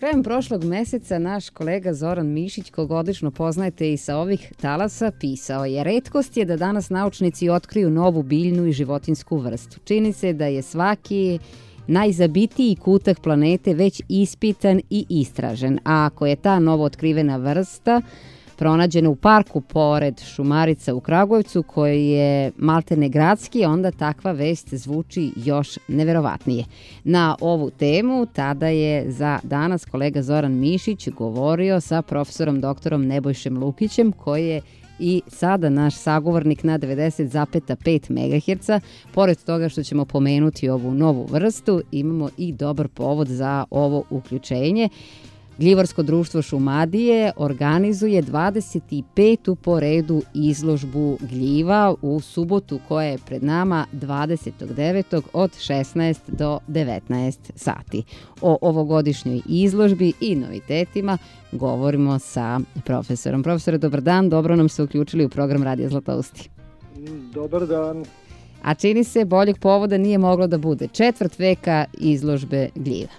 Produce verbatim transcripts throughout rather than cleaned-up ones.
Krajem prošlog meseca naš kolega Zoran Mišić, koga odlično poznajete i sa ovih talasa, pisao je: retkost je da danas naučnici otkriju novu biljnu i životinsku vrstu. Čini se da je svaki najzabitiji kutak planete već ispitan i istražen, a ako je ta novo otkrivena vrsta pronađena u parku pored Šumarica u Kragujevcu, koji je maltene gradski, onda takva vest zvuči još neverovatnije. Na ovu temu tada je za danas kolega Zoran Mišić govorio sa profesorom doktorom Nebojšem Lukićem, koji je i sada naš sagovornik na devedeset zarez pet megaherca. Pored toga što ćemo pomenuti ovu novu vrstu, imamo i dobar povod za ovo uključenje. Gljivarsko društvo Šumadije organizuje dvadeset petu po redu izložbu gljiva u subotu koja je pred nama dvadesetog devetog od šesnaest do devetnaest sati. O ovogodišnjoj izložbi i novitetima govorimo sa profesorom. Profesore, dobar dan, dobro nam se uključili u program Radija Zlatousti. Dobar dan. A čini se boljeg povoda nije moglo da bude. Četvrt veka izložbe gljiva.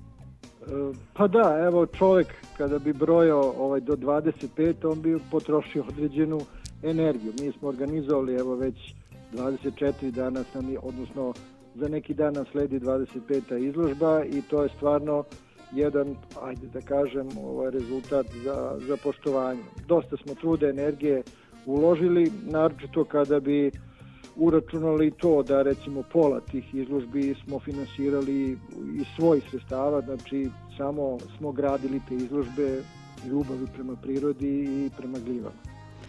Pa da, evo čovjek kada bi brojao ovaj, do dvadeset pet, on bi potrošio određenu energiju. Mi smo organizovali evo već dvadeset četiri dana, nam je, odnosno za neki dan nam sledi dvadeset peta izložba i to je stvarno jedan, ajde da kažem, ovaj rezultat za, za poštovanje. Dosta smo truda, energije uložili, naročito kada bi uračunali to da recimo pola tih izložbi smo finansirali iz svojih sredstava, znači samo smo gradili te izložbe ljubavi prema prirodi i prema gljivama.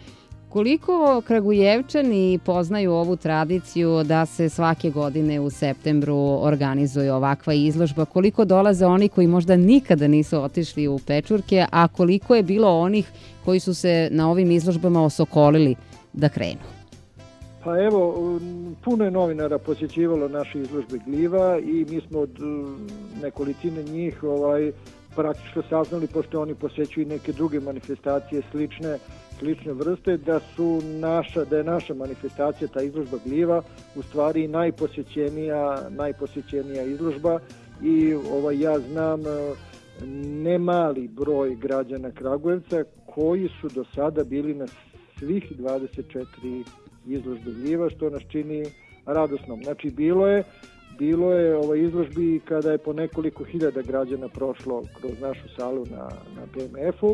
Koliko Kragujevčani poznaju ovu tradiciju da se svake godine u septembru organizuje ovakva izložba? Koliko dolaze oni koji možda nikada nisu otišli u Pečurke, a koliko je bilo onih koji su se na ovim izložbama osokolili da krenu? Pa evo, puno je novinara posjećivalo naše izložbe gljiva i mi smo od nekolicine njih ovaj, praktično saznali, pošto oni posjećuju neke druge manifestacije slične, slične vrste, da su naša, da je naša manifestacija, ta izložba gljiva, u stvari najposjećenija, najposjećenija izložba i ovaj, ja znam ne mali broj građana Kragujevca koji su do sada bili na svih dvadeset četiri izložbe gljiva, što nas čini radosnom. Znači, bilo je, bilo je ovaj izložbi kada je po nekoliko hiljada građana prošlo kroz našu salu na, na P M F-u.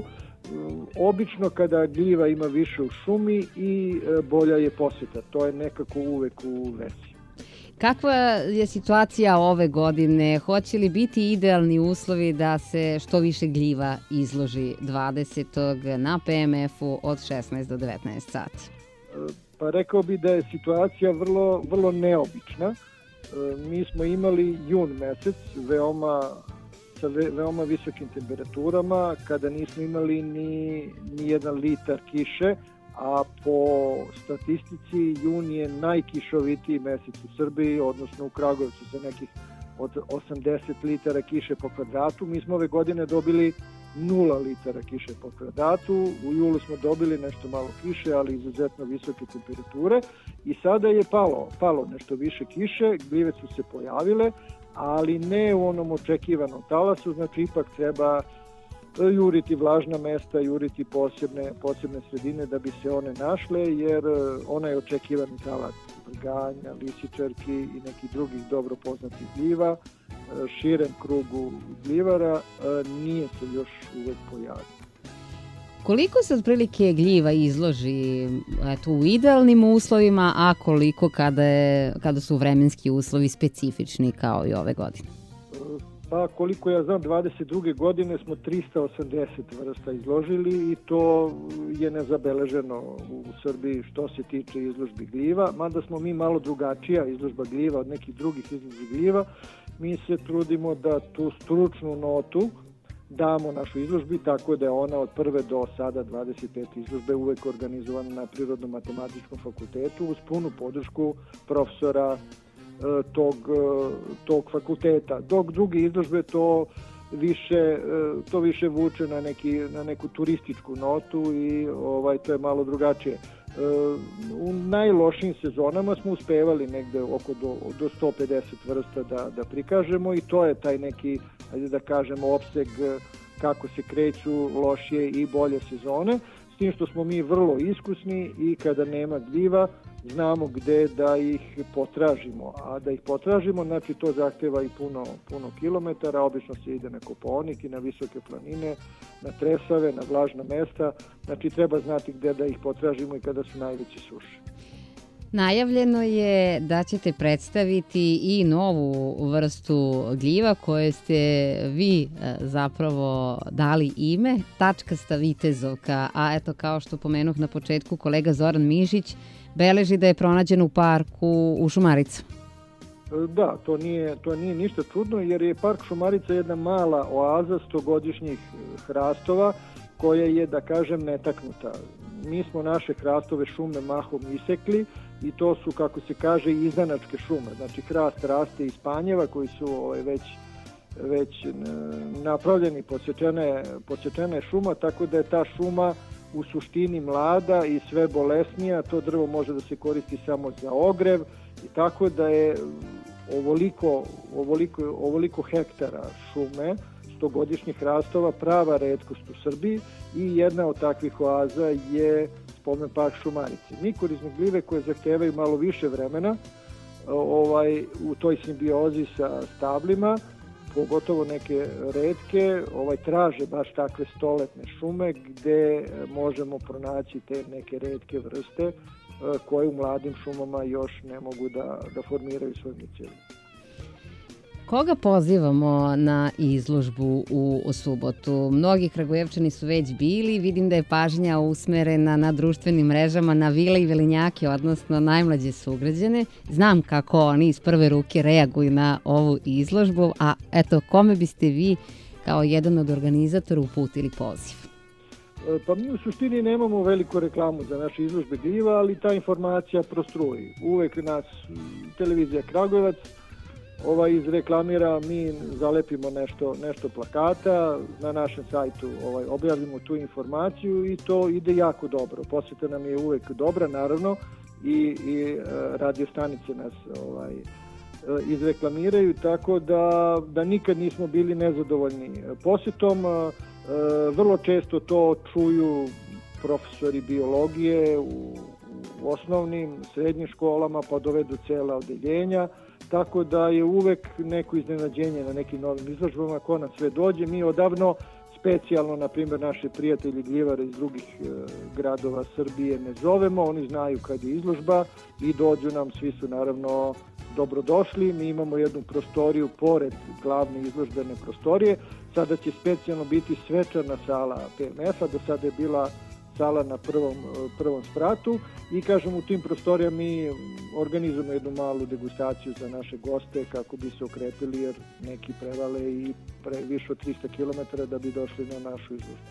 Obično kada gljiva ima više u šumi i bolja je posjeta. To je nekako uvek u vezi. Kakva je situacija ove godine? Hoće li biti idealni uslovi da se što više gljiva izloži dvadesetog na P M F-u od šesnaest do devetnaest sati? Pa rekao bi da je situacija vrlo, vrlo neobična. Mi smo imali jun mesec veoma, sa ve, veoma visokim temperaturama, kada nismo imali ni, ni jedan litar kiše, a po statistici jun je najkišovitiji mesec u Srbiji, odnosno u Kragujevcu sa nekih od osamdeset litara kiše po kvadratu. Mi smo ove godine dobili nula litara kiše po kvadratu, u julu smo dobili nešto malo kiše, ali izuzetno visoke temperature i sada je palo, palo nešto više kiše, gljive su se pojavile, ali ne u onom očekivanom talasu, znači ipak treba juriti vlažna mesta, juriti posebne, posebne sredine da bi se one našle, jer onaj očekivani talas vrganja, lisičarki i nekih drugih dobro poznatih gljiva širem krugu gljivara nije se još uvek pojavio. Koliko se otprilike gljiva izloži eto, u idealnim uslovima, a koliko kada, je, kada su vremenski uslovi specifični kao i ove godine? Pa koliko ja znam, dvadeset druge godine smo trista osamdeset vrsta izložili i to je nezabeleženo u Srbiji što se tiče izložbi gljiva, mada smo mi malo drugačija izložba gljiva od nekih drugih izložbi gljiva. Mi se trudimo da tu stručnu notu damo našoj izložbi, tako da je ona od prve do sada dvadeset pete izložbe uvek organizovana na Prirodno-matematičkom fakultetu uz punu podršku profesora tog, tog fakulteta. Dok druge izložbe to više, to više vuče na, neki, na neku turističku notu i ovaj, to je malo drugačije. U najlošijim sezonama smo uspevali negde oko do, do sto pedeset vrsta da, da prikažemo i to je taj neki ajde da kažemo, opseg kako se kreću lošije i bolje sezone, s tim što smo mi vrlo iskusni i kada nema gljiva znamo gde da ih potražimo, a da ih potražimo, znači to zahteva i puno, puno kilometara, obično se ide na Kopaonik i na visoke planine, na tresave, na vlažna mesta, znači treba znati gde da ih potražimo i kada su najveće suše. Najavljeno je da ćete predstaviti i novu vrstu gljiva koje ste vi zapravo dali ime, tačkasta vitezovka, a eto kao što pomenuh na početku kolega Zoran Mišić, beleži da je pronađen u parku u Šumaricama. Da, to nije, to nije ništa čudno jer je park Šumarica jedna mala oaza stogodišnjih hrastova koja je, da kažem, netaknuta. Mi smo naše hrastove šume mahom isekli i to su, kako se kaže, izdanačke šume. Znači hrast raste iz panjeva koji su ovaj, već, već napravljeni, posečene, posečena je šuma, tako da je ta šuma u suštini mlada i sve bolesnija, to drvo može da se koristi samo za ogrev i tako da je ovoliko, ovoliko, ovoliko hektara šume, stogodišnjih hrastova, prava retkost u Srbiji i jedna od takvih oaza je spomen park Šumarice. Mikorizne gljive koje zahtevaju malo više vremena ovaj, u toj simbiozi sa stablima, pogotovo neke retke, ovaj, traže baš takve stoletne šume gde možemo pronaći te neke retke vrste koje u mladim šumama još ne mogu da, da formiraju svoj micelij. Koga pozivamo na izložbu u subotu? Mnogi Kragujevčani su već bili, vidim da je pažnja usmerena na društvenim mrežama, na vile i velinjake, odnosno najmlađe sugrađane. Znam kako oni iz prve ruke reaguju na ovu izložbu, a eto, kome biste vi kao jedan od organizatora uputili poziv? Pa mi u suštini nemamo veliku reklamu za naše izložbe gljiva, ali ta informacija prostruji. Uvek nas televizija Kragujevac ovaj izreklamira, mi zalepimo nešto, nešto plakata, na našem sajtu ovaj, objavimo tu informaciju i to ide jako dobro. Poseta nam je uvek dobra, naravno, i, i radio stanice nas ovaj, izreklamiraju, tako da, da nikad nismo bili nezadovoljni posetom. Vrlo često to čuju profesori biologije u, u osnovnim, srednjim školama, pa dovedu cela odeljenja, tako da je uvek neko iznenađenje na nekim novim izložbama, ko nam sve dođe. Mi odavno specijalno, na primjer, naše prijatelji gljivare iz drugih e, gradova Srbije ne zovemo, oni znaju kad je izložba i dođu nam, svi su naravno dobrodošli. Mi imamo jednu prostoriju pored glavne izložbene prostorije, sada će specijalno biti svečana sala P M F-a, do sada je bila sala na prvom, prvom spratu i kažem u tim prostorijama mi organizujemo jednu malu degustaciju za naše goste kako bi se okrepili jer neki prevale i pre, više od trista kilometara da bi došli na našu izložbu.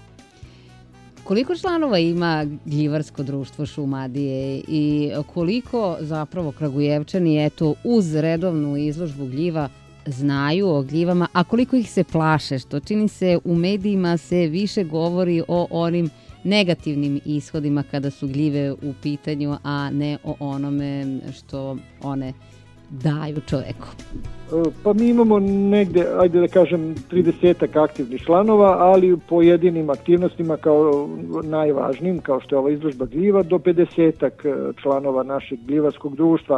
Koliko članova ima gljivarsko društvo Šumadije i koliko zapravo Kragujevčani eto uz redovnu izložbu gljiva znaju o gljivama, a koliko ih se plaše, što čini se u medijima se više govori o onim negativnim ishodima kada su gljive u pitanju, a ne o onome što one daju čoveku. Pa mi imamo negde, ajde da kažem, tridesetak aktivnih članova, ali u pojedinim aktivnostima kao najvažnijim, kao što je ova izložba gljiva, do pedesetak članova našeg gljivarskog društva.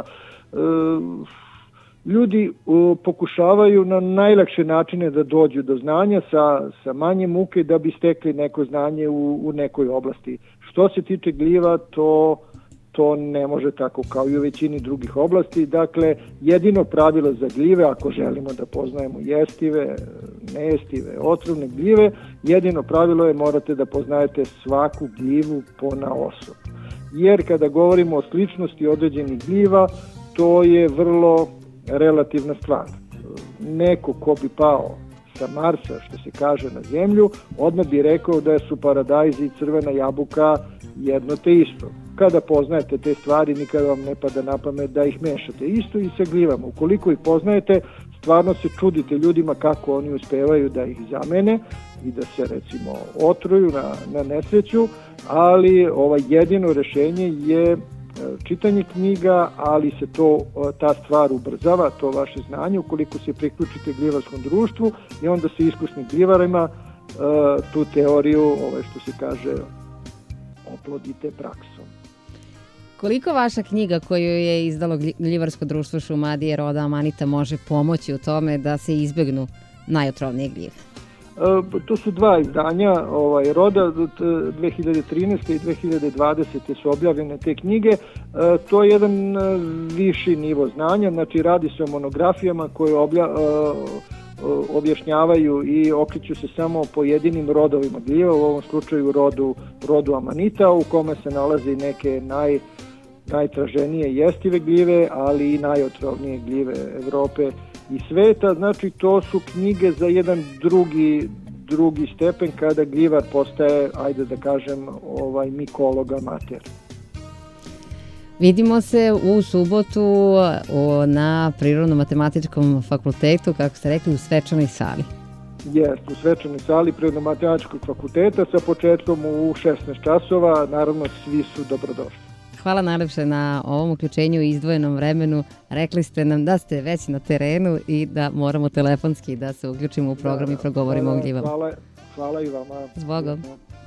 Ljudi pokušavaju na najlakše načine da dođu do znanja sa, sa manje muke da bi stekli neko znanje u, u nekoj oblasti. Što se tiče gljiva, to, to ne može tako kao i u većini drugih oblasti. Dakle, jedino pravilo za gljive, ako želimo da poznajemo jestive, nejestive, otrovne gljive, jedino pravilo je morate da poznajete svaku gljivu ponaosob. Jer kada govorimo o sličnosti određenih gljiva, to je vrlo relativna stvar. Neko ko bi pao sa Marsa, što se kaže, na zemlju, odmah bi rekao da su paradajz i crvena jabuka jedno te isto. Kada poznajete te stvari, nikada vam ne pada na pamet da ih mešate. Isto i sa gljivama. Ukoliko ih poznajete, stvarno se čudite ljudima kako oni uspevaju da ih zamene i da se, recimo, otruju na, na nesreću, ali ovaj jedino rešenje je čitanje knjiga, ali se to, ta stvar ubrzava, to vaše znanje, ukoliko se priključite gljivarskom društvu i onda se iskusnim gljivarima tu teoriju, ovaj što se kaže, oplodite praksom. Koliko vaša knjiga koju je izdalo Gljivarsko društvo Šumadije roda Amanita može pomoći u tome da se izbegnu najotrovnije gljive? To su dva izdanja ovaj, roda, dve hiljade trinaeste i dve hiljade dvadesete su objavljene te knjige. To je jedan viši nivo znanja, znači radi se o monografijama koje obja, objašnjavaju i okreću se samo pojedinim rodovima gljiva, u ovom slučaju rodu, rodu Amanita, u kome se nalaze neke naj, najtraženije jestive gljive, ali i najotrovnije gljive Evrope i sveta. Znači to su knjige za jedan drugi, drugi stepen kada gljivar postaje, ajde da kažem, ovaj mikolog amater. Vidimo se u subotu na Prirodno-matematičkom fakultetu, kako ste rekli, u svečanoj sali. Jeste, u svečanoj sali Prirodno-matematičkog fakulteta sa početkom u šesnaest časova. Naravno, svi su dobrodošli. Hvala najlepše na ovom uključenju i izdvojenom vremenu. Rekli ste nam da ste već na terenu i da moramo telefonski da se uključimo u program da, i progovorimo hvala, o gljivama. Hvala, hvala i vama. Zbogom.